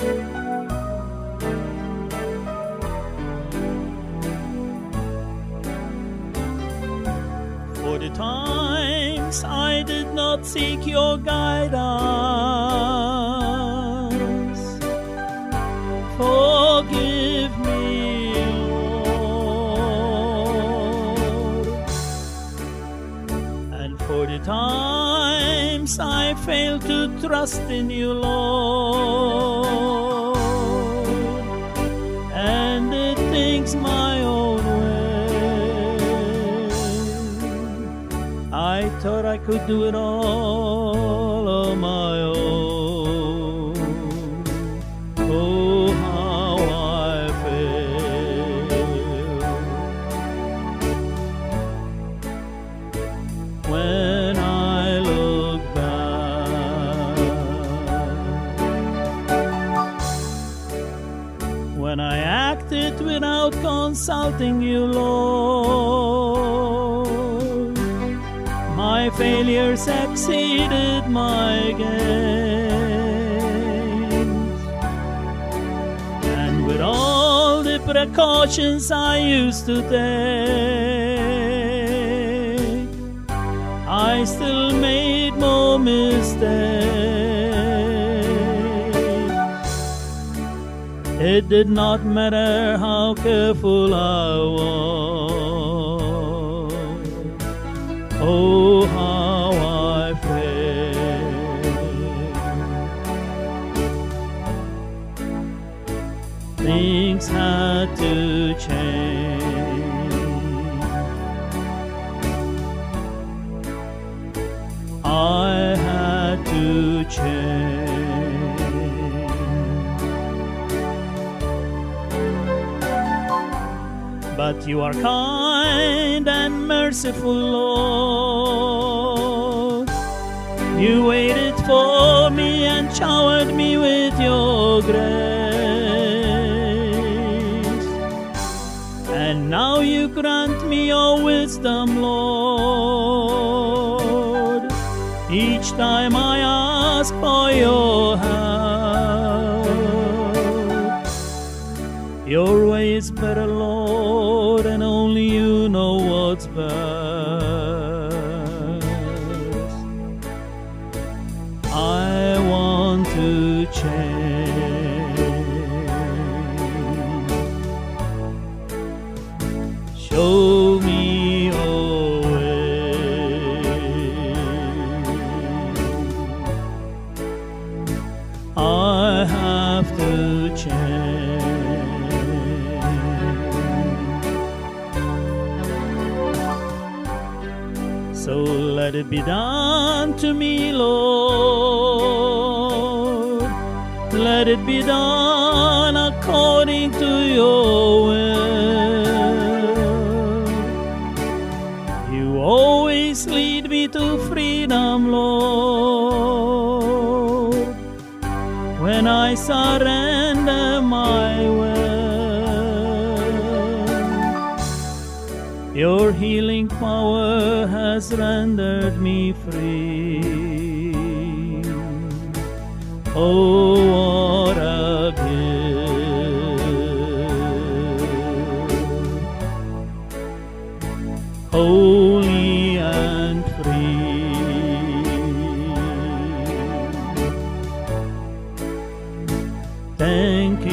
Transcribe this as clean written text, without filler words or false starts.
For the times I did not seek your guidance, forgive me, Lord. And for the times I failed to trust in you, Lord, and did things my own way. I thought I could do it all on my own. Oh, how I failed when I look back, when I acted without consulting you, Lord. My failures exceeded my gains, and with all the precautions I used to take, I still made more mistakes. It did not matter how careful I was. Oh, how I failed. Things had to change. I had to change. But you are kind and merciful, Lord. You waited for me and showered me with your grace. And now you grant me your wisdom, Lord, each time I ask for your help. Your way is better, Lord, and only you know what's best. I want to change. Show me your way. I have to change. So let it be done to me, Lord. Let it be done according to your will. You always lead me to freedom, Lord, when I surrender my will. Your healing power has rendered me free. Oh, what a gift, holy and free. Thank you.